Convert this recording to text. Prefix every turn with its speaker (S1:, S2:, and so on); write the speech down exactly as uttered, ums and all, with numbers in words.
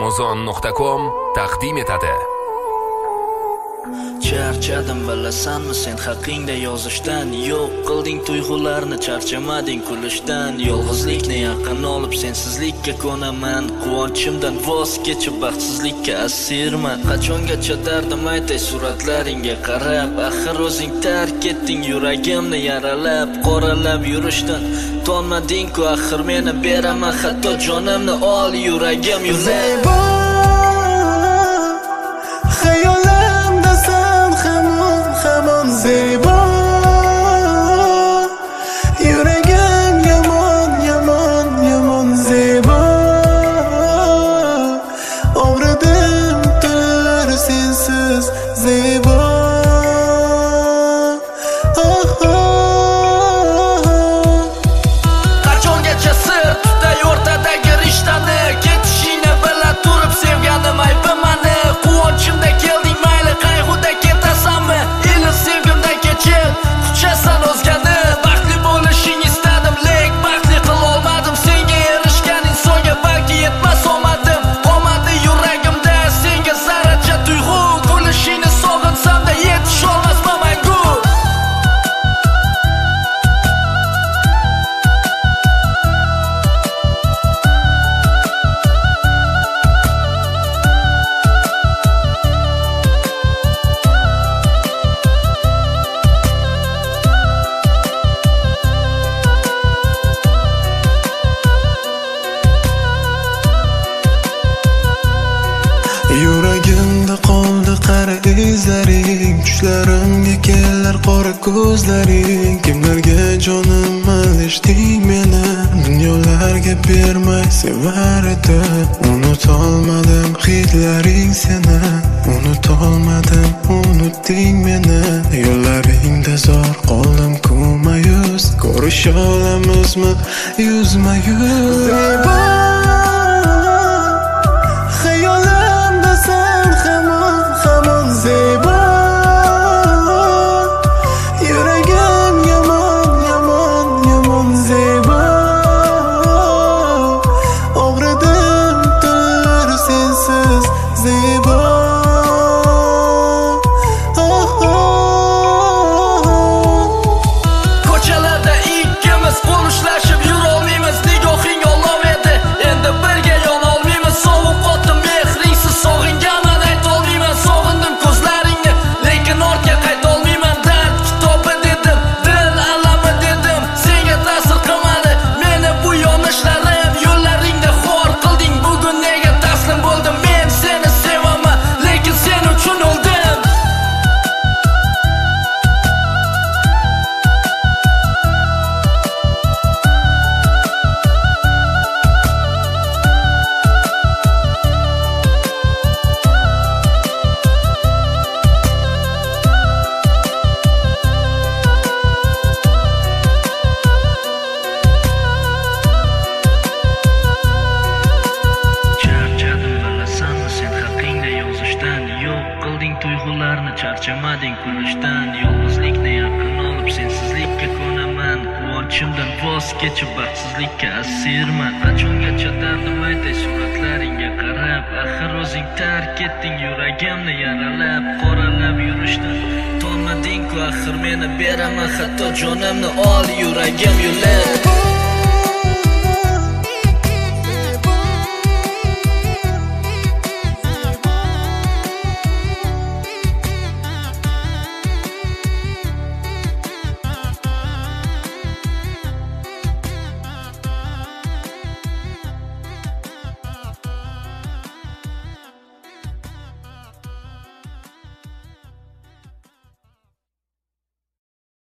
S1: amazon nuqta com taqdim etadi.
S2: Charchadim bilasanmi sen haqingda yozishdan, yo'q qilding tuyg'ularni, charchamading kulishdan. Yolg'izlikni yaqin olib sensizlikka ko'naman, quvonchimdan voz kechib baxtsizlikka asirman. Qachongacha dardim aytay suratlaringga qarab, axir o'zing tark etding yuragimni yaralab. Qoralab yurishdan tonmading-ku, axir meni beraman hatto jonimni ol, yuragim yurib
S3: Zebo, yuragim yomon, yomon, yomon zebo. Og'ridim tunlar sensiz zebo.
S2: Qachongacha sir tutay o'rtadagi rishtani, ketishingni bila turib sevganim aybi mani. Quvonchimda kelding mayli, qayg'uda ketasanmi? Sevgimdan kechib kuchasan o'zgani. Baxtli bo'lishing istadim, lek baxtli qilolmadim. Senga erishgan insonga balki yetmas omadim. Qolmadi yuragimda senga zarracha tuyg'u, kulishingni sog'insam-da yetisholmasman mangu.
S3: Yuragimda qoldi qara izlaring, tushlarimga kelar qora ko'zlaring. Kimlarga jonim aldishding meni, dunyolarga bermay sevar edim. Unutolmadim hidlaring seni, unutolmadim unutding meni. Yo'llaringda zor qoldim-ku mayus, ko'risha olamizmi yuzma-yuz? Zebo, zebo, yuragim yomon, yomon, yomon zebo. Og'ridim tunlar sensiz zebo.
S2: Ko'chalarda ikkimiz qo'l ushlashib yurolmaymiz, nigohing olov edi, endi birga yonolmaymiz. Sovuq qotdim mehringsiz sog'inganman, aytolmayman sog'indim ko'zlaringni, lekin ortga qaytolmayman. Dard kitobi dedim, dil alami dedim, senga ta'sir qilmadi meni bu yonishlarim. Yo'llaringda xor qilding, bugun nega taslim bo'ldim? Men seni sevaman, lekin sen uchun o'ldim. Charchadim bilasanmi sen haqingda yozishdan, yo'q qilding tuyg'ularni, charchamading kulishdan. Yolg'izlikni yaqin olib sensizlikka ko'naman, quvonchimdan voz kechib baxtsizlikka asirman. Qachongacha dardim aytay suratlaringga qarab, axir o'zing tark etding yuragimni yaralab. Qoralab yurishdan tonmading-ku, axir meni beraman hatto jonimni ol, yuragim yulib.